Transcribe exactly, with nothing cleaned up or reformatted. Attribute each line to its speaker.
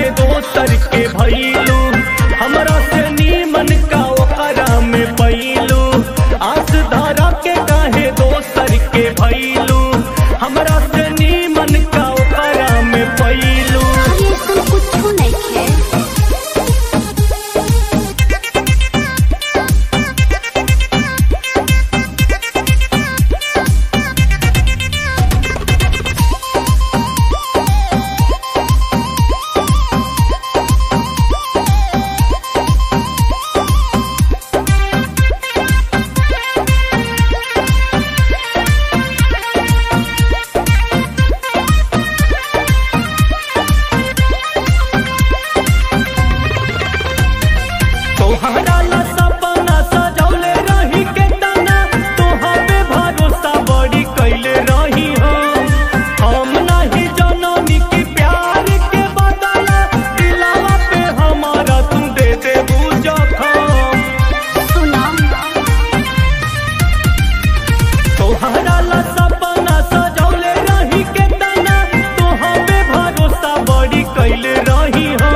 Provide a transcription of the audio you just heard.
Speaker 1: काहे दोसर के भइलू, हमरा से नीमन का ओकरा में पैलू। आस धरा के काहे दोसर के भइलू, हमरा से नीमन का ओकरा में पैलू।
Speaker 2: ये तो कुछ नहीं है।
Speaker 1: तोहरा ला सपना सजौले रही के तना, तोहरे भरोसा बड़ी कैले रही हम। हम नहीं जननी की प्यार के बदला, दिलावा पे हमारा तू दे देबू जखम।
Speaker 2: सुना
Speaker 1: तोहरा ला सपना सजौले रही के तना, तोहरे भरोसा बड़ी कैले रही हम।